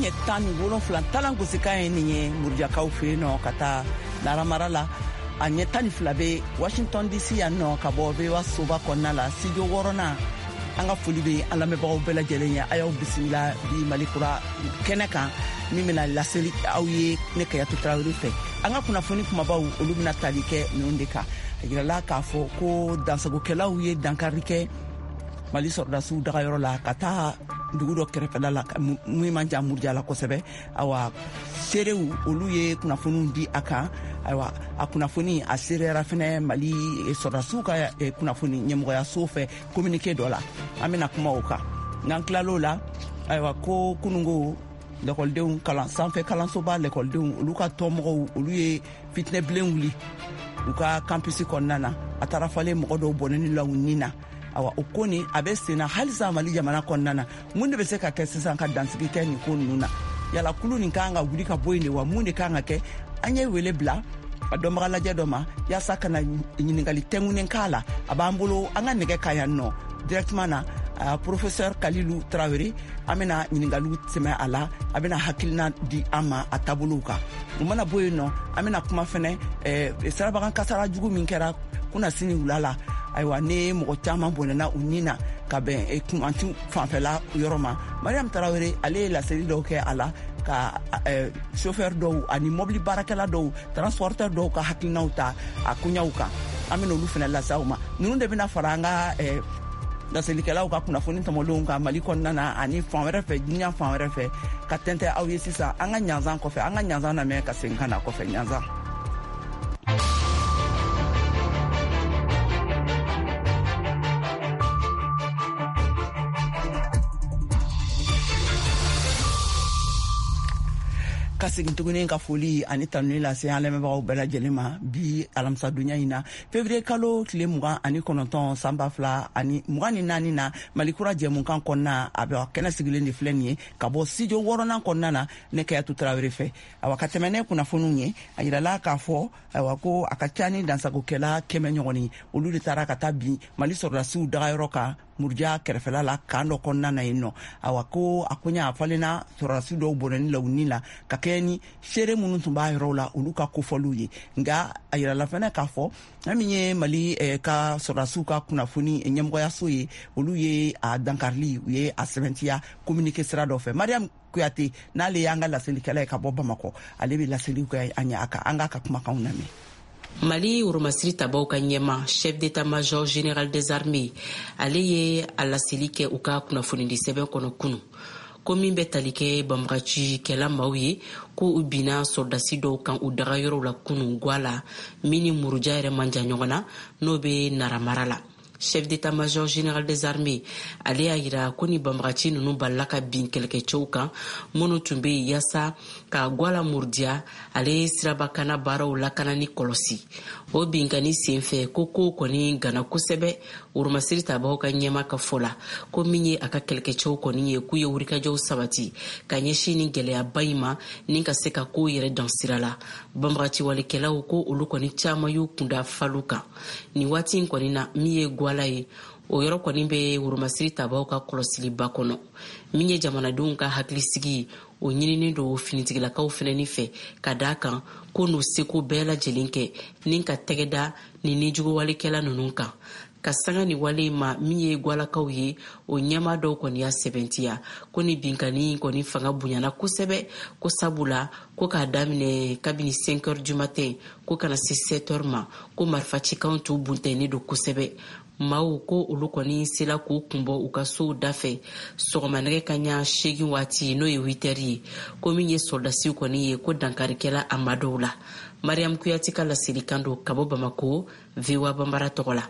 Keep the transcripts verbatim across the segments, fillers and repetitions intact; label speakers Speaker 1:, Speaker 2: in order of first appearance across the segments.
Speaker 1: ɲɛ tan ni wolonfila talan gosikan ye nin ye murujakaw fɛ yen nɔ ka taa naramara la a ɲɛ tan ni fila bɛ washington dc yan nɔ ka bɔ vewa soba kɔnɔna la studio wɔɔrɔnan an ka foli bɛ an lamɛnbagaw bɛɛ lajɛlen ye a y'aw bisimila bi mali kura kɛnɛ kan min bɛna laseli aw ye ne Kayatu Tarawele fɛ an ka kunnafoni kumabaw olu bɛna tali kɛ ninnu de kan a yirala k'a fɔ ko dansagokɛlaw ye dankari kɛ mali sɔrɔdasiw dagayɔrɔ la ka taa dugu dɔ kɛrɛfɛla la mun man jan Muruja la kosɛbɛ awa seerew olu ye kunnafoniw di a kan ayiwa a kunnafoni a seereyara fɛnɛ mali sɔrɔdasiw ka kunnafoni ɲɛmɔgɔyaso fɛ communiqué dɔ la an bɛna kuma o kan n'an tilal'o la ayiwa ko kunungo lɛkɔlidenw kalan sanfɛ kalansoba lɛkɔlidenw olu ka tɔmɔgɔw olu ye fitinɛbilen wuli u ka campus kɔnɔna na a taara falen mɔgɔ dɔw bɔnɛni la u nin na awa o ko ni a bɛ senna halisa mali jamana kɔnɔna na mun de bɛ se ka kɛ sisan ka dansigi kɛ nin ko ninnu na yala kulu nin kan ka wuli ka bɔ yen de wa mun de kan ka kɛ an ye wele bila a dɔnbaga lajɛ dɔ ma yaasa kana ɲininkali tɛŋunen k'a la a b'an bolo an ka nɛgɛ ka yan nɔ directement na Uh, professeur Kalilu Traoré an bɛna ɲininkaliw tɛmɛ a la a bɛna hakilina di an ma a taabolow kan u mana bɔ yen nɔ an bɛna kuma fɛnɛ eh, sirabagan kasara jugu min kɛra kuna sini wula la ayiwa ne mɔgɔ caman bɔnɛna u nin na ka bɛn eh, kumanti fanfɛla yɔrɔ ma Mariam Traoré ale ye laseli dɔw kɛ a la ka eh, chauffeur dɔw ani mobili baarakɛla dɔw transporteur dɔw ka hakilinaw ta a koɲaw kan an bɛna olu fɛnɛ lase aw ma ninnu de bɛna fara an ka eh, daselikɛlaw ka kunnafoni tɔmɔlenw ka mali kɔnɔna na ani fan wɛrɛ fɛ diɲɛ fan wɛrɛ fɛ ka tɛntɛ aw ye sisan an ka ɲanzan kɔfɛ an ka ɲanzan lamɛn ka segin ka na kɔfɛ ɲanzan ka segin tuguni ka foli ani tanuni lase an lamɛnbagaw bɛɛ lajɛlen ma bi alamisa donya in na février kalo tile mugan ani kɔnɔntɔn san ba fila ani mugan ni naani na mali kura jɛmukan kɔnɔna a bɛ kɛnɛ sigilen de filɛ nin ye ka bɔ studio wɔɔrɔnan kɔnɔna na ne Kayatu Tarawele fɛ awa ka tɛmɛ ne kunnafoniw ye a yirala k'a fɔ awa ko a ka ca ni dansagokɛla kɛmɛ ɲɔgɔn olu de taara ka taa bin mali sɔrɔdasiw dagayɔrɔ kan Muruja kɛrɛfɛla la kan dɔ kɔnɔna na yen nɔ awa ko a koɲa a falenna sɔrɔdasi dɔw bɔnɛni la u nin la ka kɛ ni seere minnu tun b'a yɔrɔw la olu ka kofɔliw ye nka a yirala fɛnɛ k'a fɔ an min ye mali eh, ka sɔrɔdasiw ka kunnafoni ɲɛmɔgɔyaso ye olu ye a dankarili u ye a sɛbɛntiya communiqué sira dɔ fɛ Mariam Kuyate n'ale y'an ka laselikɛla ye ka bɔ Bamakɔ ale bɛ laseliw kɛ a ɲɛ a kan an k'a ka kumakanw lamɛn.
Speaker 2: Mali Urumasiri tabaw ka ɲɛma chef d'état-major général des armées ale ye a laseli kɛ u ka kunnafoni di sɛbɛn kɔnɔ kunu ko min bɛ tali kɛ banbagaci kɛla maaw ye ko u bina sɔrɔdasi dɔw kan u dagayɔrɔw la kunu gwa la min ni Muruja yɛrɛ man jan ɲɔgɔn na n'o bɛ naramara la. Chef d'état-major général des armées ale y'a yira ko ni banbagaci ninnu balila ka bin kɛlɛkɛcɛw kan minnu tun bɛ yen yaasa ka gwala Muruja ale ye sirabakana baaraw lakana ni kɔlɔsi o binkani senfɛ ko ko kɔni gana kosɛbɛ Urumasiri tabaw ka ɲɛma ka fɔ la ko min ye a ka kɛlɛkɛcɛw kɔni ye k'u ye wulikajɔw sabati ka ɲɛsin ni gɛlɛyaba in ma ni ka se ka ko yɛrɛ dan sira la banbagaci walikɛlaw ko olu kɔni caman y'u kunda falu kan nin waati in kɔni na min ye gwala ye o yɔrɔ kɔni bɛ Urumasiri tabaw ka kɔlɔsiliba kɔnɔ min ye jamanadenw ka hakilisigi o ɲinini do finitigilakaw fɛnɛ fɛ ka daa kan ko n'u seko bɛɛ lajɛlen kɛ ni ka tɛgɛda ni nijugu walikɛla ninnu kan ka sanga ni wale ma min ye gwalakaw ye o ɲɛma dɔw kɔni y'a sɛbɛntiya ko ni binkani kɔni fanga bonyana kosɛbɛ ko sabula ko k'a daminɛ kabini cinq heures du matin ko kana se sept heures ma ko marifacikanw t'u buntɛni do kosɛbɛ maaw ko olu kɔni sela k'u kunbɔ u ka sow dafɛ sɔgɔmanɛgɛ ka ɲa segin waati n'o ye huit heures ye ko min ye sɔrɔdasiw kɔni ye ko dankarikɛla a ma dɔw la. Mariam Kuyate ka laselikan do ka bɔ Bamako V O A Bambara tɔgɔ la.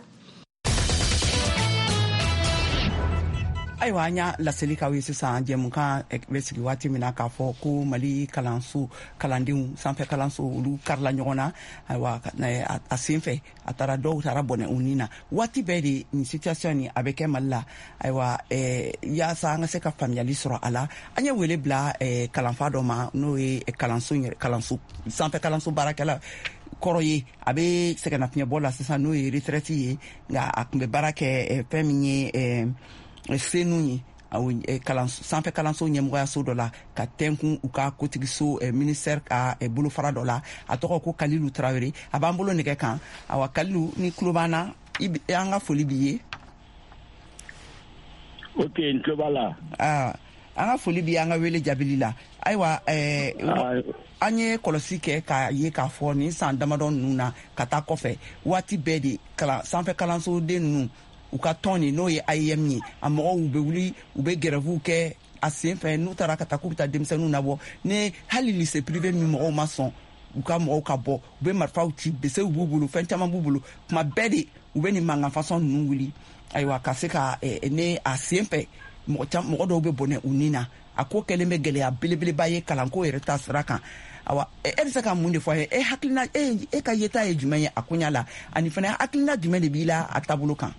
Speaker 1: ayiwa an y'a laseli k'aw ye sisan jɛmukan bɛ sigi waati min na k'a fɔ ko mali kalanso kalandenw sanfɛ kalanso olu karila ɲɔgɔn na ayiwa a sen fɛ a taara dɔw taara bɔnɛ u nin na waati bɛɛ de nin situation ni a bɛ kɛ mali la ayiwa yaasa an ka se ka faamuyali sɔrɔ a la an ye wele bila kalanfa dɔ ma n'o ye kalanso kalanso sanfɛ kalanso baarakɛla kɔrɔ ye a bɛ sɛgɛnnafiɲɛbɔ la sisan n'o ye retraite ye nka a tun bɛ baara kɛ fɛn min ye senu ye aw kalan sanfɛ kalanso ɲɛmɔgɔyaso dɔ la ka tɛnkun u ka kotigiso ministère ka bolofara dɔ la a tɔgɔ ko Kalilu Tarawele a b'an bolo nɛgɛ kan awa Kalilu ni tulo b'an na an ka foli b'i ye.
Speaker 3: Ok, n tulo b'a la.
Speaker 1: Ah, an ka foli b'i an ka wele jaabili la ayiwa an ye kɔlɔsi kɛ k'a ye k'a fɔ nin san damadɔ ninnu na ka taa kɔfɛ waati bɛɛ de kalan sanfɛ kalansoden ninnu u ka tɔn ni n'o ye A E M ye a mɔgɔw u bɛ wuli u bɛ grève kɛ a sen fɛ n'u taara ka taa k'u bɛ taa denmisɛnninw labɔ ni hali lycée privé min mɔgɔw ma sɔn u ka mɔgɔw ka bɔ u bɛ marifaw ci besew b'u bolo fɛn caman b'u bolo tuma bɛɛ de u bɛ nin mankan fasɔn ninnu wuli ayiwa ka se ka ne a sen fɛ mɔgɔ dɔw bɛ bɔnɛ u ni na a ko kɛlen bɛ gɛlɛya belebeleba ye kalanko yɛrɛ ta sira kan awa e bɛ se ka mun de fɔ a ye e hakilina e e ka yeta ye jumɛn ye a koɲa la ani fana hakilina jumɛn de b'i la a taabolo kan.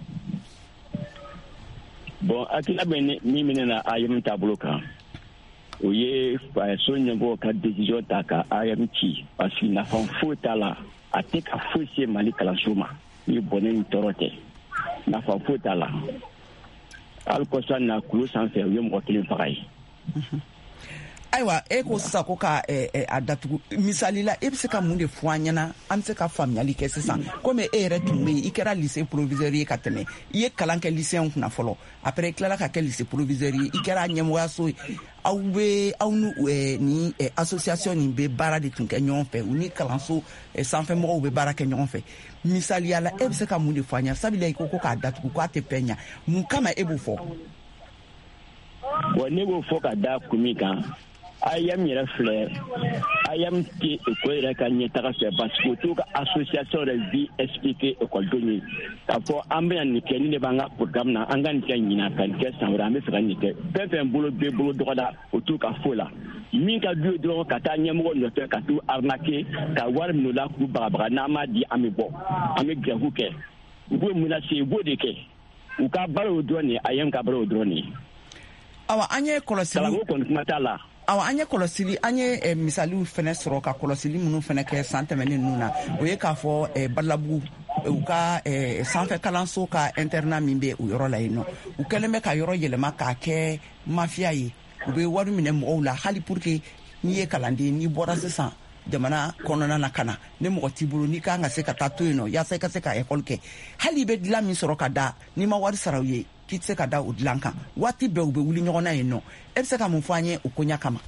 Speaker 3: Bon hakilina bɛ min minɛ na A E M taabolo kan o ye so ɲɛmɔgɔ ka décision ta ka A E M ci parce que nafa foyi t'a la a tɛ ka foyi se Mali kalanso ma ni bɔnɛ ni tɔɔrɔ tɛ nafa foyi t'a la hali kɔsa na kulo sanfɛ u ye mɔgɔ kelen faga ye.
Speaker 1: Ayiwa e ko sisan ko ka a datugu misali la e bɛ se ka mun de fɔ an ɲɛna an bɛ se ka faamuyali kɛ sisan komi e yɛrɛ tun bɛ yen i kɛra lycée proviseur ye ka tɛmɛ i ye kalan kɛ lycéen kunna fɔlɔ après i tilala ka kɛ lycée proviseur ye i kɛra ɲɛmɔgɔyaso ye aw bɛ aw ni ni association nin bɛ baara de tun kɛ ɲɔgɔn fɛ u ni kalanso sanfɛmɔgɔw bɛ baara kɛ ɲɔgɔn fɛ misaliya la e bɛ se ka mun de fɔ an ɲɛna sabula i ko ko k'a datugu k'a tɛ fɛn ɲɛ mun kama e b'o fɔ.
Speaker 3: Bon ne b'o fɔ ka da kun min kan A E M yɛrɛ filɛ A E M tɛ école yɛrɛ ka ɲɛtaga fɛ parce que o t'u ka association yɛrɛ vie expliquer écoledenw ye k'a fɔ an bɛna nin kɛ nin de b'an ka programme na an ka nin kɛ ɲinan ka nin kɛ san wɛrɛ an bɛ fɛ ka nin kɛ fɛn fɛn bolo bɛ bolo dɔgɔda o t'u ka fo la min ka d'u ye dɔrɔn ka taa ɲɛmɔgɔ nɔfɛ ka t'u arnaquer ka wari minɛ o la k'u bagabaga n'an m'a di an bɛ bɔ an bɛ grève kɛ u b'o menacer u b'o de kɛ u ka baara o dɔrɔn de ye A E M ka baara o dɔrɔn de ye.
Speaker 1: Awa an ye kɔlɔsili
Speaker 3: kalanko kɔni kuma t'a la.
Speaker 1: Awa an ye kɔlɔsili an ye misaliw fɛnɛ sɔrɔ ka kɔlɔsili minnu fɛnɛ kɛ san tɛmɛnen ninnu na o ye k'a fɔ Balabugu u ka sanfɛ kalanso ka internat min bɛ o yɔrɔ la yen nɔ u kɛlen bɛ ka yɔrɔ yɛlɛma k'a kɛ mafiya ye u bɛ wari minɛ mɔgɔw la hali pour que n'i ye kalanden n'i bɔra sisan jamana kɔnɔna na ka na ni mɔgɔ t'i bolo n'i kan ka se ka taa to yen nɔ yaasa i ka se ka école kɛ hali i bɛ dilan min sɔrɔ ka da n'i ma wari sara u ye k'i tɛ se ka da o dilan kan waati bɛɛ u bɛ wuli ɲɔgɔn na yen nɔ e bɛ se ka mun fɔ an ye o koɲa kama.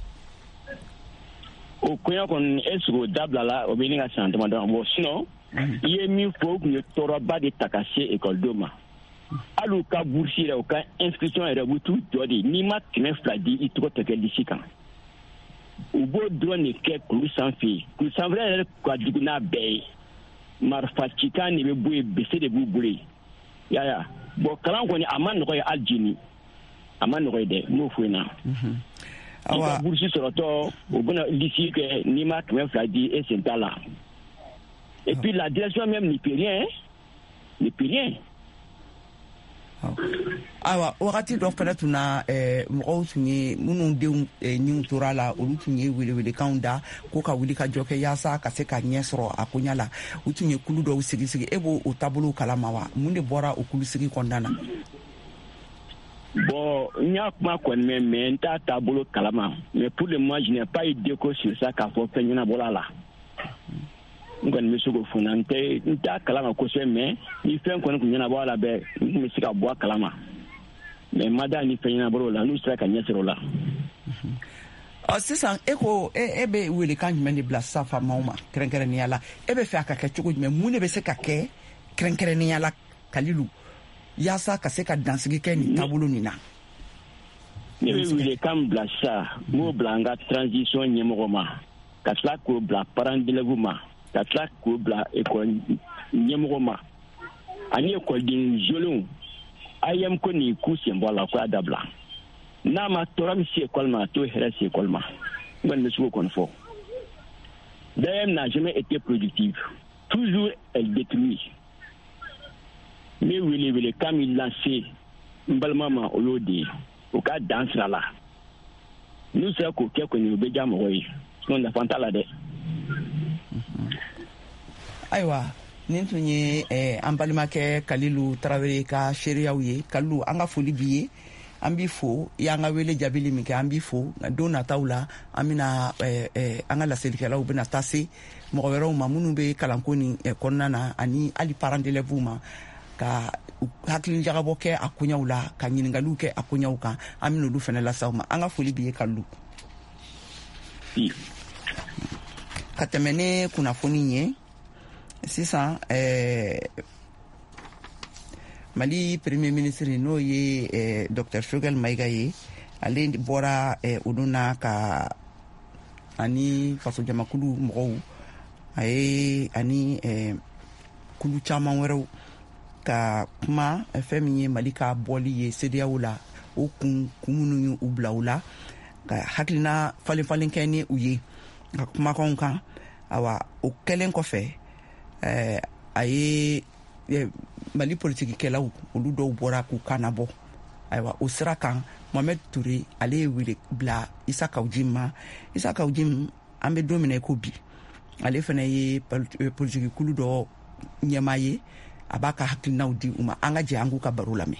Speaker 3: O koɲa kɔni est ce que o dabila la o bɛ ne ka san damadɔ bɔ sinon i ye min fɔ o tun ye tɔɔrɔba de ta ka se ekɔlidenw ma hali u ka bourse yɛrɛ u ka inscription yɛrɛ u bɛ t'u jɔ de n'i ma kɛmɛ fila di i tɔgɔ tɛ kɛ lisi kan u b'o dɔrɔn de kɛ kulu sanfɛ yen kulu sanfɛ yɛrɛ ka jugu n'a bɛɛ ye marifa cikan de bɛ bɔ yen bese de b'u bolo yen yaya bon kalan kɔni a ma nɔgɔ ye hali jini a ma nɔgɔ ye dɛ n'o fɔ in na i ka bourse sɔrɔtɔ u bɛna lisi kɛ n'i ma kɛmɛ fila di e sen t'a la et puis la direction même n'y peut rien n'y peut rien.
Speaker 1: Awa wagati dɔ fɛnɛ tun na mɔgɔw tun ye minnu denw niw tora la olu tun ye welewelekanw da ko ka wuli ka jɔ kɛ yaasa ka se ka ɲɛ sɔrɔ a koɲa la u tun ye kulu dɔw sigi sigi e b'o o taabolo kalama wa mun de bɔra o kulu sigi kɔnɔna na.
Speaker 3: Bon n y'a kuma kɔni mɛn mais n t'a taabolo kalama mais pour le moment je n'ai pas eu d'écho sur ça k'a fɔ fɛn ɲɛnabɔla la n kɔni bɛ se k'o fɔ n tɛ n t'a kalama kosɛbɛ mais ni fɛn kɔni tun ɲɛnabɔ a la bɛɛ n tun bɛ se ka bɔ a kalama mais n ma da ni fɛn ɲɛnabɔ o la n'u sera ka ɲɛ sɔrɔ o la.
Speaker 1: Sisan e ko e bɛ welekan jumɛn de bila sisan faamaw ma kɛrɛnkɛrɛnnenya la e bɛ fɛ a ka kɛ cogo jumɛn mun de bɛ se ka kɛ kɛrɛnkɛrɛnnenya la Kalilu yaasa ka se ka dansigi kɛ nin taabolo nin na.
Speaker 3: Ne bɛ welekan bila sisan n b'o bila n ka transition ɲɛmɔgɔ ma ka tila k'o bila parents d'élèves ma ka tila k'o bila école ɲɛmɔgɔ ma ani écoleden jolenw A E M ko nin k'u sen bɔ a la ko y'a dabila n'a ma tɔɔrɔ min se école ma a t'o hɛrɛ se école ma n kɔni bɛ se k'o kɔni fɔ. A E M n'a jamais été productive toujours elle détruit n bɛ wele wele kan min lase n balima ma o y'o de ye o ka dan sira la n'u sera k'o kɛ kɔni o bɛ diya mɔgɔ ye sinon nafa t'a la dɛ.
Speaker 1: Ayiwa nin tun ye an balimakɛ Kalilu Tarawele ka seereyaw ye Kalilu an ka foli b'i ye an b'i fo i y'an ka wele jaabili min kɛ an b'i fo don nataw la an bɛna an ka laselikɛlaw bɛna taa se mɔgɔ wɛrɛw ma minnu bɛ kalanko nin kɔnɔna na ani hali parents d'élèves ma ka hakili jagabɔ kɛ a koɲaw la ka ɲininkaliw kɛ a koɲaw kan an bɛna olu fana lasaw ma an ka foli b'i ye Kalilu ka tɛmɛ ne kunnafoni ye sisan ɛɛ Mali premier ministre n'o ye eh, Docteur Choguel Maïga ye ale bɔra eh, olu na ka ani faso jamakulu mɔgɔw a ye ani eh, kulu caman wɛrɛw ka kuma eh, fɛn min ye Mali ka bɔli ye C D A O la o kun kun minnu y'u bila u la ka hakilina falen falen kɛ ni u ye ka kumakanw kan awa o kɛlen kɔfɛ eh, a ye Mali politikikɛlaw olu dɔw bɔra k'u kana bɔ ayiwa o sira kan Mohamed Touré ale ye wele bila Isa Kawjim ma Isa Kawjim an bɛ don min na i ko bi ale fana ye politikikulu dɔ ɲɛmaa ye a b'a ka hakilinaw di u ma an ka jɛ an k'u ka baro lamɛn.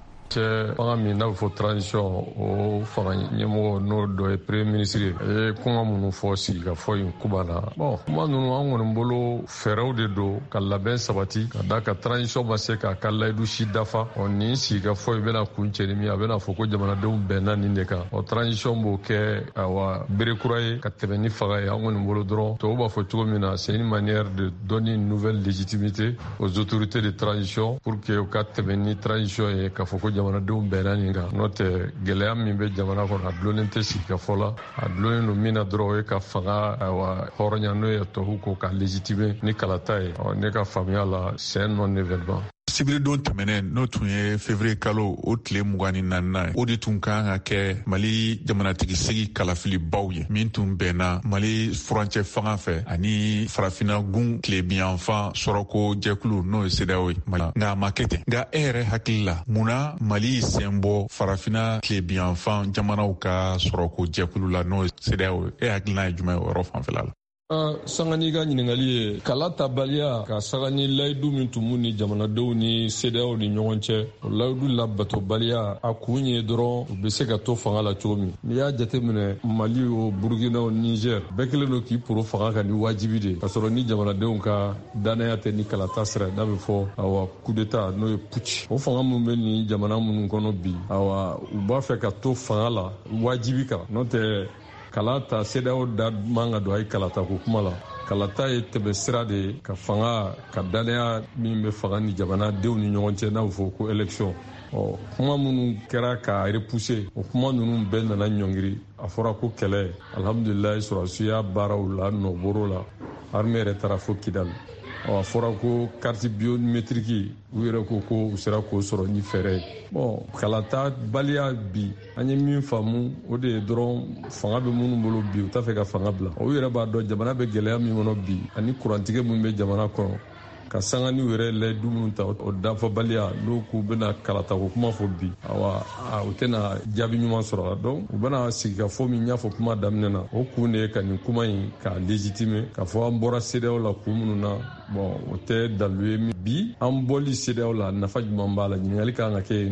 Speaker 4: cɛ fanga min n'a bɛ fɔ transition o fanga ɲɛmɔgɔ n'o dɔ ye premier ministre ye a ye kuma minnu fɔ sigikafɔ in kuba la bon kuma ninnu an kɔni bolo fɛɛrɛw de don ka labɛn sabati ka da ka transition ma se k'a ka layidu si dafa ɔ nin sigikafɔ in bɛna kun cɛ ni min a bɛna fɔ ko jamanadenw bɛnna nin de kan ɔ transition b'o kɛ awa bere kura ye ka tɛmɛ ni fanga ye an kɔni bolo dɔrɔn tubabu b'a fɔ cogo min na c'est une manière de donner une nouvelle légitimité aux autorités de transition pour que u ka tɛmɛ ni transition ye ka fɔ ko jamanadenw bɛnna nin kan n'o tɛ gɛlɛya min bɛ jamana kɔnɔ a dulonnen tɛ sigikafɔ la a dulonnen don min na dɔrɔn o ye ka fanga awa hɔrɔnya n'o ye tubabu ko ka légitimer ni kalata ye ɔ ne ka faamuya la c'est un non événement.
Speaker 5: sibiridon tɛmɛnen n'o tun ye février kalo o tile mugan ni naaninan o de tun kan ka kɛ Mali jamanatigi segi kalafilibaw ye min tun bɛnna Mali furancɛ fanga fɛ ani farafina gun tilebiyanfan sɔrɔko jɛkulu n'o ye C D A O ye nka a ma kɛ ten nka e yɛrɛ hakili la munna Mali sen bɔ farafina tilebiyanfan jamanaw ka sɔrɔko jɛkulu la n'o ye C D A O ye e hakilina ye jumɛn o yɔrɔ fanfɛla la?
Speaker 4: Uh, sanga n'i ka ɲininkali ye kala tabaliya ka saga ni layidu min tun b'u ni jamanadenw ni C D A O ni ɲɔgɔn cɛ o layidu labatobaliya a kun ye dɔrɔn u bɛ se ka to fanga la cogo min n'i y'a jateminɛ Mali o Burkina o Niger bɛɛ kelen don k'i poro fanga kan ni wajibi de ka sɔrɔ ni jamanadenw ka danaya tɛ ni kalata sira n'a bɛ fɔ awa coup d'etat n'o ye putsch o fanga min bɛ ni jamana minnu kɔnɔ bi awa u b'a fɛ ka to fanga la wajibi kan n'o tɛ kalata C D A O da man ka don a ye kalata ko kuma la kalata ye tɛmɛ sira de ye ka fanga ka danaya min bɛ fanga ni jamanadenw ni ɲɔgɔn cɛ n'a bɛ fɔ ko élection ɔ kuma minnu kɛra k'a repousser o kuma ninnu bɛɛ nana ɲɔngiri a fɔra ko kɛlɛ alhamdulilayi sɔrɔsiya baaraw la nɔbɔr'o la armée yɛrɛ taara fo Kidali ɔ a fɔra ko carte biométrique u yɛrɛ ko ko u sera k'o sɔrɔ ni fɛɛrɛ ye bon kalata baliya bi an ye min faamu o de ye dɔrɔn fanga bɛ minnu bolo bi u t'a fɛ ka fanga bila o yɛrɛ b'a dɔn jamana bɛ gɛlɛya min kɔnɔ bi ani kurantigɛ min bɛ jamana kɔnɔ ka sanga ni yɛrɛ layidu minnu ta o dafabaliya n'o k'u bɛna kalata ko kuma fɔ bi awa u tɛna jaabi ɲuman sɔrɔ a la donc u bɛna sigi ka fɔ min y'a fɔ kuma daminɛ na o kun de ye ka nin kuma in k'a légitimer ka fɔ an bɔra C D A O la kun minnu na bon o tɛ dalu ye bi an bɔli C D A O la nafa jumɛn b'a la ɲininkali kan ka kɛ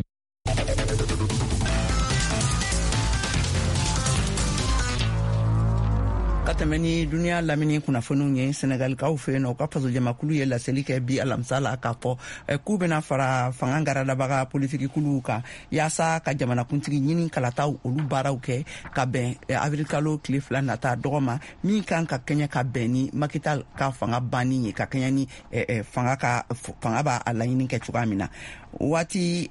Speaker 1: ka tɛmɛ ni duniya lamini kunnafoniw ye Senegalikaw fɛ yen nɔ u ka faso jamakulu ye laseli kɛ bi alamisa la k'a fɔ k'u bɛna fara fanga garadabaga politikikuluw kan yaasa ka jamanakuntigi ɲini kalataw olu baaraw kɛ ka bɛn avril kalo tile fila nata dɔgɔ ma min kan ka kɛɲɛ ka bɛn ni Macky Sall ka fanga banni ye ka kɛɲɛ ni fanga ka fanga b'a laɲini kɛ cogoya min na waati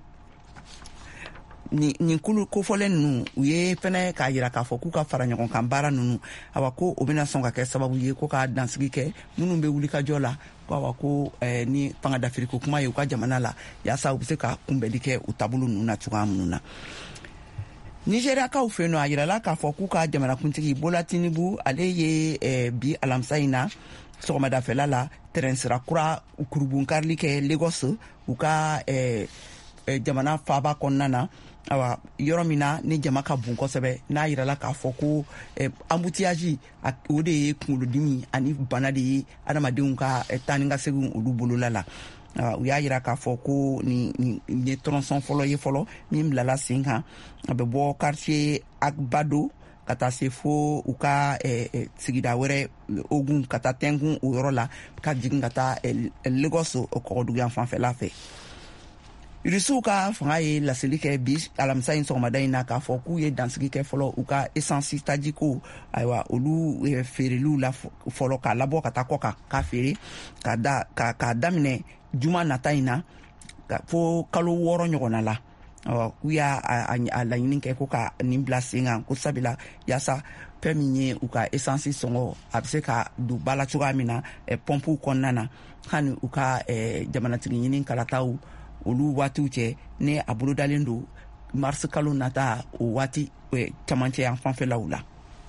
Speaker 1: nin kulu kofɔlen ninnu u ye fɛnɛ k'a jira k'a fɔ k'u ka fara ɲɔgɔn kan baara ninnu awa ko o bɛna sɔn ka kɛ sababu ye ko ka dansigi kɛ minnu bɛ wulikajɔ la ko awa ko ni fanga dafiriko kuma ye u ka jamana la yaasa u bɛ se ka kunbɛli kɛ u taabolo ninnu na cogoya minnu na Nigériakaw fɛ yen nɔ a jirala k'a fɔ k'u ka jamanakuntigi Bola Tinubu ale ye bi alamisa in na sɔgɔmadafɛla la terrain sira kura kurubunkarili kɛ Lagos u ka jamana faaba kɔnɔna na awa yɔrɔ min na ni jama ka bon kosɛbɛ n'a yirala k'a fɔ ko embouteillage o de ye kunkolodimi ani bana de ye adamadenw ka taa ni ka segin olu bolola la u y'a yira k'a fɔ ko ni ni tronçon fɔlɔ ye fɔlɔ min bilala sen kan a bɛ bɔ quartier Agbado ka taa se fo u ka sigida wɛrɛ Ogun ka taa tɛnkun o yɔrɔ la ka jigin ka taa Lagos kɔgɔduguyan fanfɛla fɛ. Irisiw ka fanga ye laseli kɛ bi alamisa in sɔgɔmada in na k'a fɔ k'u ye dansigi kɛ fɔlɔ u ka essence tajiko ayiwa olu feereliw la fɔlɔ k'a labɔ ka taa kɔ kan k'a feere k'a da k'a daminɛ juma nata in na fo kalo wɔɔrɔ ɲɔgɔnna la k'u y'a a laɲini kɛ ko ka nin bila sen kan ko sabula yaasa fɛn min ye u ka essence sɔngɔ a bɛ se ka don ba la cogoya min na pɔmpuw kɔnɔna na hani u ka jamanatigi ɲini kalataw olu waatiw cɛ ne a bolo dalen don mars kalo nata o waati camancɛ yan fanfɛlaw la.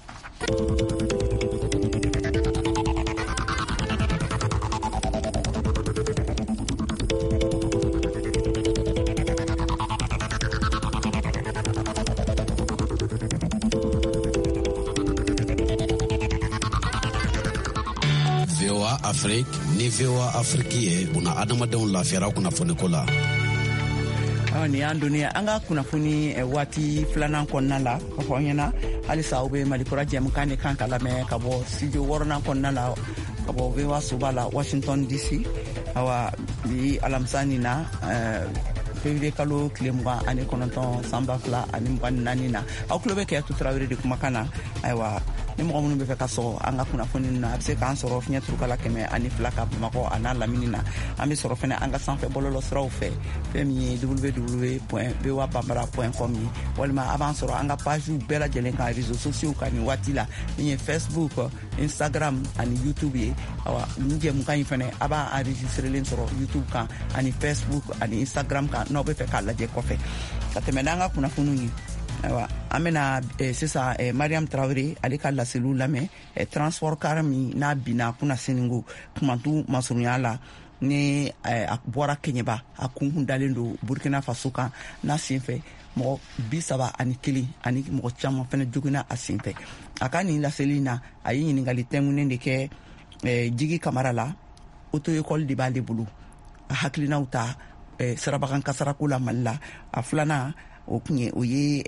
Speaker 6: V O A Afrique ni V O A Afrique ye una adamadenw lafiyara kunnafoni ko la.
Speaker 1: Ni y'an donni an ka kunnafoni waati filanan kɔnɔna la ka fɔ an ɲɛna halisa u bɛ Malikura jɛmukan de kan ka lamɛn ka bɔ studio wɔɔrɔnan kɔnɔna la ka bɔ V O A soba la Washington D C. Awa bi alamisa nin na février kalo tile mugan ani kɔnɔntɔn san ba fila ani mugan ni naani na aw tulo bɛ Kɛyatu Tarawele de kumakan na. Ayiwa ni mɔgɔ minnu bɛ fɛ ka sɔrɔ an ka kunnafoni na a bɛ se k'an sɔrɔ fiɲɛ turukala kɛmɛ ani fila ka Bamakɔ a n'a lamini na an bɛ sɔrɔ fɛnɛ an ka sanfɛ bɔlɔlɔ siraw fɛ fɛn min ye w w w point v o a bambara point com ye walima a b'an sɔrɔ an ka pagew bɛɛ lajɛlen kan réseaux sociaux kan nin waati la min ye Facebook, Instagram ani YouTube ye. Awa nin jɛmukan in fɛnɛ a b'a enregistrelen sɔrɔ YouTube kan ani Facebook ani Instagram kan n'aw bɛ fɛ k'a lajɛ kɔfɛ ka tɛmɛ n'an ka kunnafoniw ye. Ayiwa an bɛna sisan Mariam Tarawele ale ka laseliw lamɛn transport car min n'a binna kunna seningo kumantu masurunya la ni a bɔra Kɛɲɛba a kun dalen don Burkina Faso kan n'a senfɛ mɔgɔ bi saba ani kelen ani mɔgɔ caman fɛnɛ joginna a senfɛ. A ka nin laseli na a ye ɲininkali tɛnkunnen de kɛ Jigi Kamara la auto école de b'ale bolo a hakilinaw ta sirabakan kasarako la Mali la. A filanan o kun ye o ye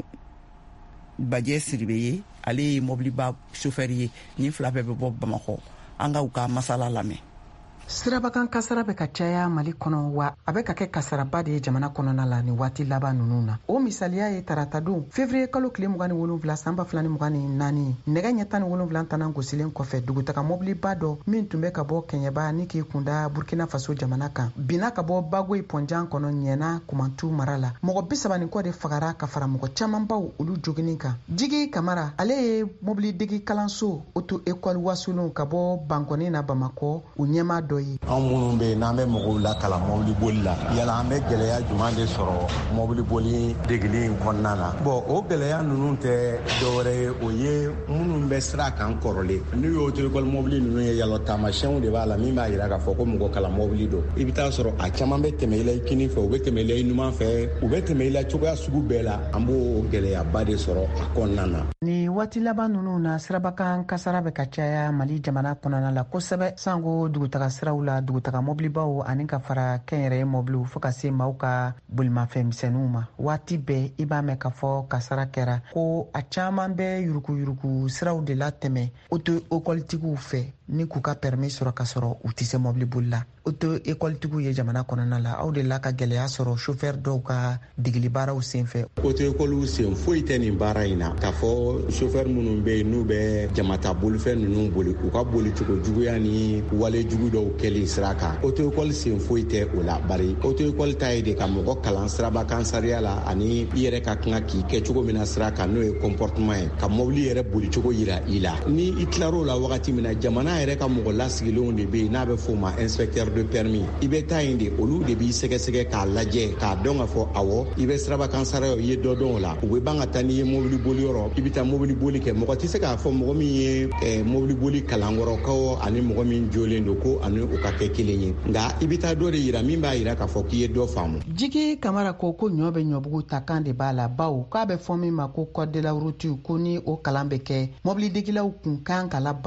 Speaker 1: Bajɛ Siribe ye ale ye mobiliba chauffeur ye ni fila bɛɛ bɛ bɔ Bamakɔ an ka u ka masala lamɛn.
Speaker 7: Sirabakan kasara bɛ ka caya Mali kɔnɔ wa a bɛ ka kɛ kasaraba de ye jamana kɔnɔna la ni waati laban ninnu na. O misaliya ye tarata don février kalo tile mugan ni wolonwula san ba fila ni mugan ni naani nɛgɛ ɲɛ tan ni wolonwula tana gosilen kɔfɛ dugutaga mobiliba dɔ min tun bɛ ka bɔ Kɛɲɛba ni k'i kunda Burkina Faso jamana kan binna ka bɔ Bagoye Pɔnjan kɔnɔ ɲɛna Kumantu mara la. Mɔgɔ bi saba ni kɔ de fagara ka fara mɔgɔ camanbaw olu joginni kan. Jigi Kamara ale ye mobili degi kalanso auto école wasolon ka bɔ Bankɔni na Bamakɔ u ɲɛma dɔ ye.
Speaker 8: An minnu bɛ n'an bɛ mɔgɔw la kalan mobili boli la yala an bɛ gɛlɛya jumɛn de sɔrɔ mobili boli degeli in kɔnɔna na. Bon o gɛlɛya ninnu tɛ dɔwɛrɛ ye o ye minnu bɛ sira kan kɔrɔlen n'u y'o auto école mobili ninnu ye yala taamasiyɛnw de b'a la min b'a jira k'a fɔ ko mɔgɔ kalan mobili don. I bɛ taa sɔrɔ a caman bɛ tɛmɛ i la i kini fɛ u bɛ tɛmɛ i la i numan fɛ u bɛ tɛmɛ i la cogoya sugu bɛɛ la an b'o gɛlɛyaba de sɔrɔ a kɔnɔna na.
Speaker 7: Ni waati laban ninnu na sirabakan kasara bɛ ka caya Mali jamana kɔnɔna la kosɛbɛ sango dugutaga siraw la dugutaga mobilibaw ani ka fara kɛnyɛrɛye mobiliw fo ka se maaw ka bolimafɛnmisɛnninw ma. Waati bɛɛ i b'a mɛn k'a fɔ kasara kɛra ko a caman bɛ yuruguyurugu siraw de la tɛmɛ auto école tigiw fɛ ni k'u ka permis sɔrɔ ka sɔrɔ u tɛ se mobili boli la. Auto école tigiw ye jamana kɔnɔna la aw de la ka gɛlɛya sɔrɔ chauffeur dɔw ka degeli baaraw senfɛ.
Speaker 8: Auto école sen foyi tɛ nin baara in na k'a fɔ chauffeur minnu bɛ yen n'u bɛ jamata bolifɛn ninnu boli u ka boli cogo juguya ni wale jugu dɔw kɛli sira kan. Auto école sen foyi tɛ o la bari auto école ta ye de ka mɔgɔ kalan sirabakan sariya la ani i yɛrɛ ka kan k'i kɛ cogo min na sira kan n'o ye comportement ye ka mobili yɛrɛ boli cogo yira i la. Ni i tilar'o la wagati min na jamana yɛrɛ ka mɔgɔ lasigilenw de bɛ yen n'a bɛ fɔ o ma inspecteur de permis i bɛ taa yen de olu de b'i sɛgɛsɛgɛ k'a lajɛ k'a dɔn k'a fɔ awɔ i bɛ sirabakan sariya i ye dɔ dɔn o la u bɛ ban ka taa n'i ye mobili boli yɔrɔ i bɛ taa mobili boli kɛ mɔgɔ tɛ se k'a fɔ mɔgɔ min ye mobili boli kalankɔrɔkaw ani mɔgɔ min jɔlen don ko ani u ka kɛ kelen ye nka i bɛ taa dɔ de yira min b'a yira k'a fɔ k'i ye dɔ faamu.
Speaker 7: Jigi Kamara ko ko ɲɔ bɛ ɲɔbugu ta kan de b'a la baw k'a bɛ fɔ min ma ko code de la route ko ni o kalan bɛ kɛ mobili degilaw kun kan ka labato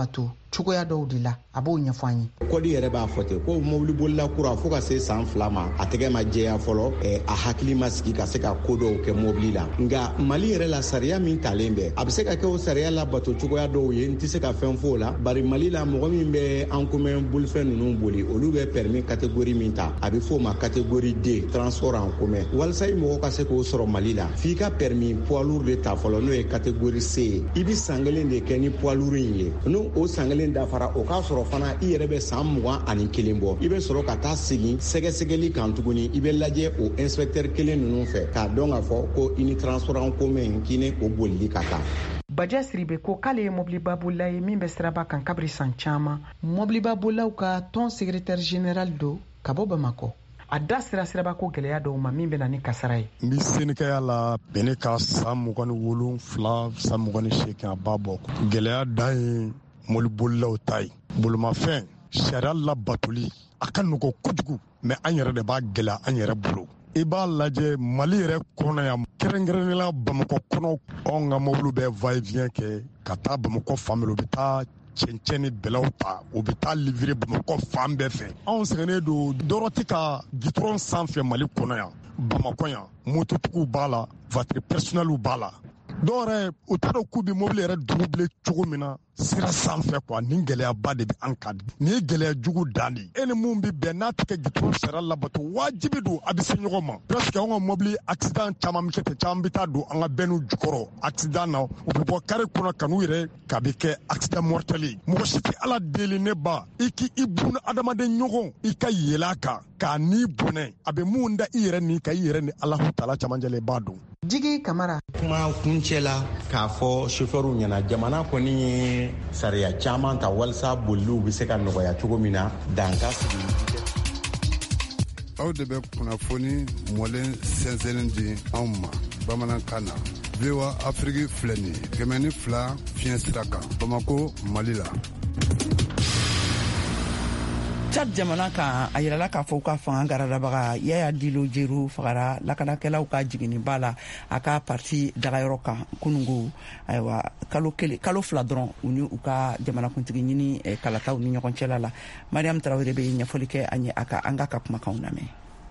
Speaker 7: cogoya dɔw de la a b'o ɲɛfɔ an ye.
Speaker 8: kɔdi yɛrɛ b'a fɔ ten ko mobili bolila kura fo ka se san fila ma a tɛgɛ ma jɛya fɔlɔ a hakili ma sigi ka se ka ko dɔw kɛ mobili la nka Mali yɛrɛ la sariya min talen bɛ a bɛ se ka kɛ o sariya la bato cogoya dɔw ye n tɛ se ka fɛn fɔ o la bari Mali la mɔgɔ min bɛ an commun bolifɛn ninnu boli olu bɛ permis catégorie min ta a bɛ fɔ o ma catégorie D transport en commun walasa i mɔgɔ ka se k'o sɔrɔ Mali la f'i ka permis poids lourd de ta fɔlɔ n'o ye catégorie C ye i bɛ san kelen de kɛ ni poids lourd in ye n'o o san kelen dafara o k'a sɔrɔ fana i yɛrɛ bɛ san mugan ani kelen bɔ i bɛ sɔrɔ ka taa segin sɛgɛsɛgɛli kan tuguni i bɛ lajɛ o inspecteur kelen ninnu fɛ k'a dɔn k'a fɔ ko i ni transport en commun k'i ni o bolili ka kan.
Speaker 7: Baja Siribe ko k'ale ye mobiliba bolila ye min bɛ siraba kan kabiri san caman mobiliba bolilaw ka tɔn secrétaire général do ka bɔ Bamako a da sira siraba ko gɛlɛya dɔw ma min bɛ na ni kasara ye.
Speaker 9: N bɛ senikɛya la bɛnɛ ka san mugan ni wolonwula san mugan ni seegin a b'a bɔ gɛlɛya dan ye mɔbilibolilaw ta ye bolomafɛn sariya labatoli a ka nɔgɔ kojugu mɛ an yɛrɛ de b'a gɛlɛya an yɛrɛ bolo. I b'a lajɛ Mali yɛrɛ kɔnɔ yan kɛrɛnkɛrɛnnenya Bamakɔ kɔnɔ anw ka mobili bɛ va et vient kɛ ka taa Bamakɔ fan bɛɛ u bɛ taa cɛncɛn ni bɛlɛw ta u bɛ taa livrer Bamakɔ fan bɛɛ fɛ anw sɛgɛnnen don dɔrɔn tɛ ka gitɔrɔn sanfɛ Mali kɔnɔ yan Bamakɔ yan mototigiw b'a la voiture personnelle b'a la dɔw yɛrɛ u t'a dɔn k'u bɛ mobili yɛrɛ double cogo min na sira sanfɛ quoi nin gɛlɛyaba de bɛ an kan nin ye gɛlɛya jugu dan de e ni mun bɛ bɛn n'a tɛ kɛ gitɔrɔn sariya labato wajibi don a bɛ se ɲɔgɔn ma presque an ka mobili accident caman bɛ kɛ ten caman bɛ taa don an ka bɛnniw jukɔrɔ accident na u bɛ bɔ kare kɔnɔ ka n'u yɛrɛ ka bɛ kɛ accident mortel ye mɔgɔ si tɛ Ala deli ne ba i k'i i buna adamaden ɲɔgɔn i ka yɛlɛ a kan k'a n'i bonɛ a bɛ mun da i yɛrɛ ni ka i yɛrɛ ni Alahu Taala camancɛ la i b'a dɔn.
Speaker 7: Jigi Kamara
Speaker 8: kuma kuncɛ la k'a fɔ chauffeur ɲɛna jamana kɔni ye sariya caman ta walasa boliliw bɛ se ka nɔgɔya cogo min na dan ka sigi.
Speaker 10: Aw de bɛ kunnafoni mɔlen sɛnsɛnlen di anw ma bamanankan na V O A Afrique filɛ nin ye kɛmɛ ni fila fiɲɛ sira kan Bamako Mali la.
Speaker 1: Chad jamana kan a yirala k'a fɔ ka fanga garadabaga Yaya Dilo Jeru fagara lakanakɛlaw ka jiginniba la a ka parti dagayɔrɔ kan kunungo ayiwa kalo kelen kalo fila dɔrɔn u ni u ka jamanakuntigi ɲini kalataw ni ɲɔgɔn cɛla la Mariam Traoré bɛ ɲɛfɔli kɛ an ye a ka an ka ka kumakanw lamɛn.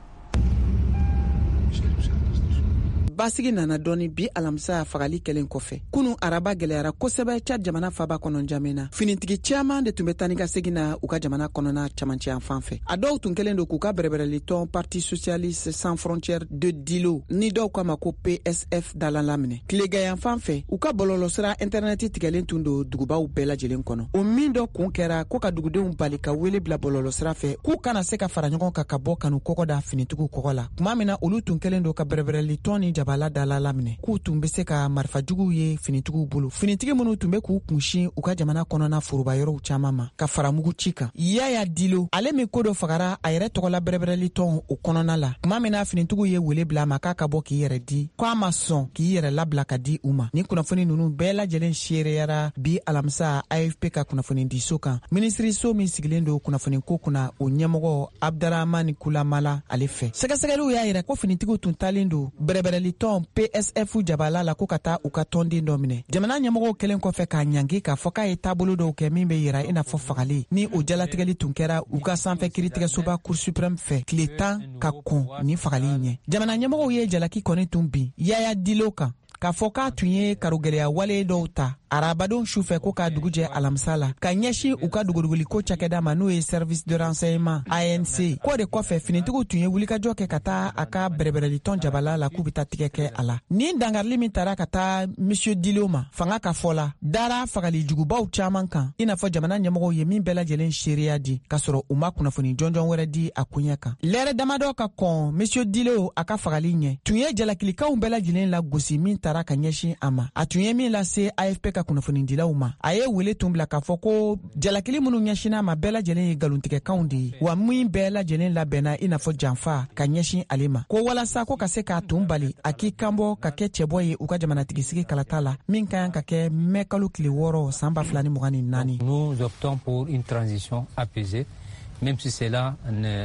Speaker 7: basigi nana dɔɔni bi alamisa fagali kelen kɔfɛ kunu araba gɛlɛyara kosɛbɛ Chad jamana faba kɔnɔ jamana finitigi caman de tun bɛ tani ka segin na u ka jamana kɔnɔna camancɛ fan fɛ a dɔw tun kelen don k'u ka bɛrɛbɛrɛli tɔn Parti Socialiste Sans Frontières de Dilo ni dɔw kama ko P S F dala laminɛ tilegayan fan fɛ u ka bɔlɔlɔsira internet tigɛlen tun don dugubaw bɛɛ lajɛlen kɔnɔ o min dɔ kun kɛra ko ka dugudenw bali ka wele bila bɔlɔlɔsira fɛ k'u kana se ka fara ɲɔgɔn kan ka bɔ kanu kɔgɔ da finitigiw kɔgɔ la tuma min na olu tun kelen don ka bɛrɛbɛrɛli tɔn ni jabala dala laminɛ k'u tun bɛ se ka marifajuguw ye finitigiw bolo finitigi minnu tun bɛ k'u kunsin u ka jamana kɔnɔna foroba yɔrɔw caman ma ka fara mugu ci kan Yaya Dilo ale min ko dɔ fagara a yɛrɛ tɔgɔla bɛrɛbɛrɛli tɔn o kɔnɔna la tuma min na finitigiw ye wele bila a ma k'a ka bɔ k'i yɛrɛ di k'a ma sɔn k'i yɛrɛ labila ka di u ma ni kunnafoni ninnu bɛɛ lajɛlen seereyara bi alamisa A F P ka kunnafoni di so kan minisiriso min sigilen don kunnafoni ko kunna o ɲɛmɔgɔ Abdaramani Kulamala ale fɛ sɛgɛsɛgɛliw y'a yɛrɛ ko finitigiw tun talen don bɛrɛbɛrɛli tɔn P S F jabala la ko ka taa u ka tɔnden dɔ minɛ jamana ɲɛmɔgɔw kelen kɔfɛ k'a ɲangi k'a fɔ k'a ye taabolo dɔw kɛ min bɛ yira i n'a fɔ fagali ni o jalatigɛli tun kɛra u ka sanfɛ kiiritigɛsoba Cour suprême fɛ tile tan ka kɔn ni fagali ɲɛ jamana ɲɛmɔgɔw ye jalaki kɔni tun bin Yaya Dilo kan k'a fɔ k'a tun ye karogɛlɛya wale dɔw ta arabadon sufɛ ko k'a dugu jɛ alamisa la ka ɲɛsin u ka duguduguli ko cakɛda ma n'o ye service de renseignement A N C k'o de kɔfɛ finitigiw tun ye wulikajɔ kɛ ka taa a ka bɛrɛbɛrɛli tɔn jabala la k'u bɛ taa tigɛ kɛ a la ni dangarili min taara ka taa Monsieur Dilo ma fanga ka fɔ la dara fagali jugubaw caman kan i n'a fɔ jamana ɲɛmɔgɔw ye min bɛɛ lajɛlen seereya di k'a sɔrɔ u ma kunnafoni jɔnjɔn wɛrɛ di a kuɲɛ kan lɛrɛ damadɔ ka kɔn Monsieur Dilo a ka fagali ɲɛ tun ye jalakilikanw bɛɛ lajɛlen la gosi min taara ka ɲɛsin a ma a tun ye min lase A F P ka kunnafoni dilaw ma a ye wele tun bila k'a fɔ ko jalakili minnu ɲɛsinna ma bɛɛ lajɛlen ye galontigɛkanw de ye wa min bɛɛ lajɛlen labɛnna i n'a fɔ janfa ka ɲɛsin ale ma ko walasa ko ka se k'a tun bali a k'i kanbɔ ka kɛ cɛbɔ ye u ka jamanatigisi kalata la min ka kan ka kɛ mɛ kalo tile wɔɔrɔ san ba fila ni mugan ni naani.
Speaker 11: Nous optons pour une transition apaisée même si cela ne,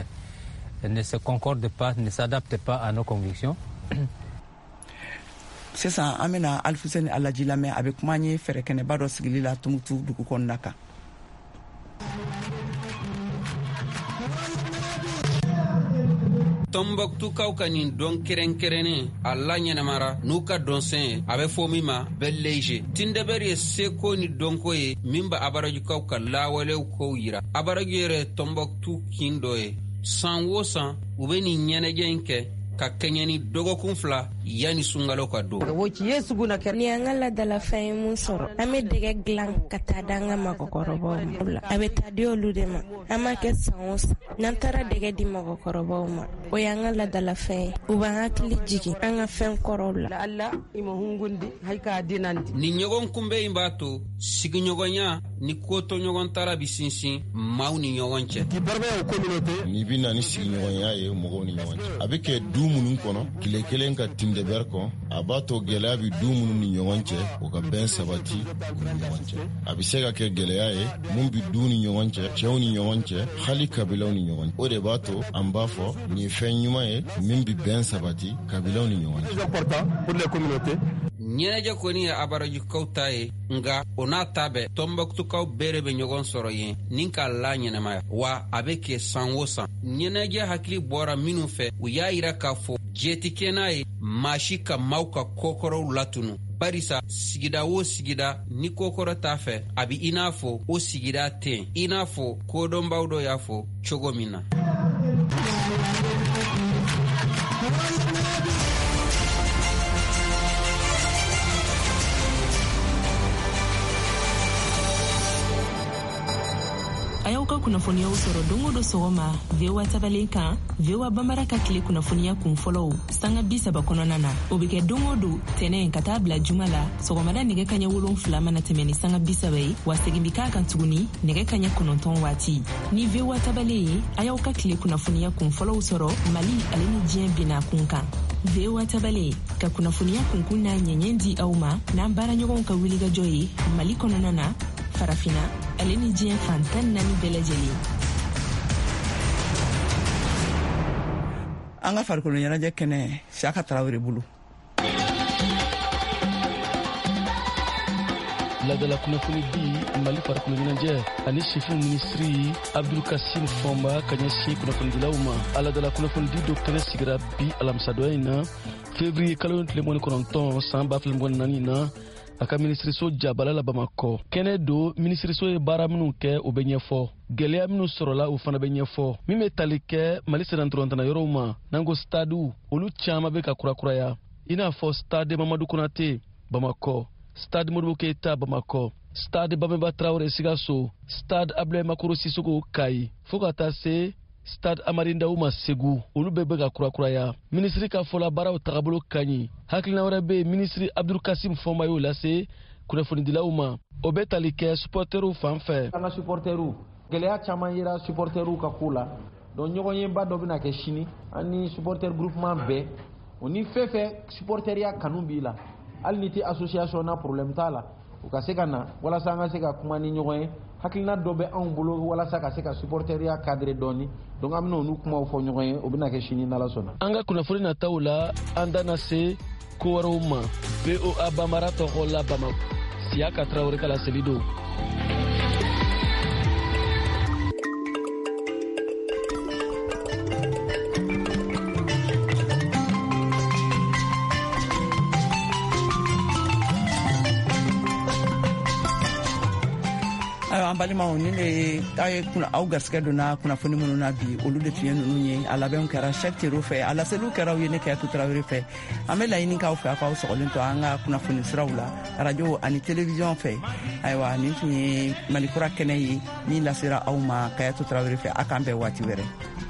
Speaker 11: ne se concorde pas, ne s'adapte pas à nos convictions.
Speaker 1: Sisan amena Alfuseni Alaji lamɛn a bɛ kuma ye fɛɛrɛ kɛnɛba dɔ sigili la Tumutu dugu kɔnɔna kan.
Speaker 12: Tombouctou kaw ka nin don keren-kerenen a la ɲɛnamara n'u ka dɔnsɛn ye a bɛ fɔ min ma bɛlɛge tindɛbɛri ye seko ni dɔnko ye min ba abarajukaw ka lawalew kow yira. Abaraju yɛrɛ Tombouctou kin dɔ ye san wo san u bɛ nin ɲɛnajɛ in kɛ ka kɛɲɛ ni dɔgɔkun fila yani sunkalo ka don.
Speaker 13: Ni an ka ladalafɛn ye mun sɔrɔ an bɛ dɛgɛ dilan ka taa di an ka mɔgɔkɔrɔbaw ma a bɛ taa di olu de ma an m'a kɛ san o san n'an taara dɛgɛ di mɔgɔkɔrɔbaw ma o y'an ka ladalafɛn ye u b'an hakili jigin an ka fɛn kɔrɔw la.
Speaker 12: Nin ɲɔgɔn kunbɛn in b'a to sigiɲɔgɔnya ni kotɔɲɔgɔn tara bi sinsin maaw ni ɲɔgɔn cɛ.
Speaker 14: Ni bi na ni sigiɲɔgɔnya ye mɔgɔw ni ɲɔgɔn cɛ a bɛ kɛ du minnu kɔnɔ tile kelen ka tindɛbɛri kɔ a b'a to gɛlɛya bi du minnu ni ɲɔgɔn cɛ o ka bɛn sabati u ni ɲɔgɔn cɛ. A bɛ se ka kɛ gɛlɛya ye mun bi du ni ɲɔgɔn cɛ cɛw ni ɲɔgɔn cɛ hali kabilaw ni ɲɔgɔn cɛ. O de b'a to an b'a fɔ nin ye fɛn ɲuman ye min bi bɛn sabati kabilaw ni ɲɔgɔn cɛ.
Speaker 12: Ɲɛnajɛ kɔni ye abarajukaw ta ye nga o n'a ta bɛɛ Tombouctoukaw bɛɛ bɛ ɲɔgɔn sɔrɔ yen nin k'a la ɲɛnamaya wa a bɛ kɛ san o san. Ɲɛnajɛ hakili bɔra minnu fɛ u y'a yira k'a fɔ jɛ tɛ kɛ n'a ye maa si ka maaw ka kokɔrɔw latunu. Barisa sigida o sigida ni kokɔrɔ t'a fɛ a bi i n'a fɔ o sigida tɛ i n'a fɔ kodɔnbaw dɔ y'a fɔ cogo min na.
Speaker 15: A y'aw ka kunnafoniyaw sɔrɔ don o don sɔgɔma V O A tabalen kan V O A Banbara ka tile kunnafoniya kun fɔlɔw sanga bi saba kɔnɔna na o bɛ kɛ don o don tɛnɛn ka taa bila juma la sɔgɔmada nɛgɛ kaɲɛ wolonfila mana tɛmɛ ni sanga bi saba ye wa segin bi k'a kan tuguni nɛgɛ kaɲɛ kɔnɔntɔn waati ni V O A tabalen ye a y'aw ka tile kunnafoniya kun fɔlɔw sɔrɔ Mali ale ni diɲɛ binna kun kan. V O A tabalen ka kunnafoniya kunkun n'a ɲɛɲɛ di aw ma n'an baaraɲɔgɔnw ka wulikajɔ ye Mali kɔnɔna na farafina ale ni diɲɛ fantan naani bɛɛ lajɛlen.
Speaker 1: An ka farikolo ɲɛnajɛ kɛnɛ Saka Tarawele bolo.
Speaker 16: Ladala kunnafoni di Mali farikolo ɲɛnajɛ ani sifin minisiri Abdul Kasim Fɔnba ka ɲɛsin kunnafonidilaw ma. A ladala kunnafoni di dɔ kɛnɛ sigira bi alamisadonya in na février kalo tile mugan ni kɔnɔntɔn san ba fila mugan ni naani na a ka minisiriso jabala la Bamakɔ. Kɛnɛ do minisiriso ye baara minnu kɛ o bɛ ɲɛfɔ gɛlɛya minnu sɔrɔla o fana bɛ ɲɛfɔ min bɛ tali kɛ Mali sɛnɛntɔrɔntana yɔrɔw ma n'an ko stadiw olu caman bɛ ka kurakuraya i n'a fɔ stade Mamadu Konate Bamakɔ, stade Modibo Keyita Bamakɔ, stade Bameba Traoré Sikaso, stade Abdoulaye Makoro Sisoko Kayi fo ka taa se stade Amari Ndauma Segu olu bɛɛ bɛ ka kurakuraya. Minisiri ka fɔla baaraw tagabolo ka ɲi hakilina wɛrɛ bɛ minisiri Abdul Kasim Fɔnba y'o lase kunnafonidilaw ma o bɛ tali kɛ supporteriw fan fɛ.
Speaker 17: An ka supporteriw gɛlɛya caman yera supporteriw ka ko la donc ɲɔgɔn ye ba dɔ bɛna kɛ sini an ni supporter groupement bɛɛ o ni fɛn fɛn supporteriya kanu b'i la hali ni tɛ association na problème t'a la u ka se ka na walasa an ka se ka kuma ni ɲɔgɔn ye hakilina dɔ bɛ anw bolo walasa ka se ka supporteriya cadre dɔɔni donc an bɛna olu kumaw fɔ ɲɔgɔn ye o bɛna kɛ sini n'Ala sɔnna.
Speaker 16: An ka kunnafoni nataw la an da na se ko wɛrɛw ma. V O A Banbara tɔgɔ la Bamakɔ Siyaka Tarawele ka laseli don.
Speaker 1: An balimaw ni de aw garisɛgɛ donna kunnafoni minnu na bi olu de tun ye ninnu ye a labɛnw kɛra Cheick Thierry fɛ a laseliw kɛra ye ne Kayatu Tarawele fɛ an bɛ laɲini k'aw fɛ a k'aw sɔgɔlen to an ka kunnafoni siraw la radio ani télévision fɛ ayiwa nin tun ye Malikura kɛnɛ ye min lasera aw ma Kayatu Tarawele fɛ a k'an bɛn waati wɛrɛ.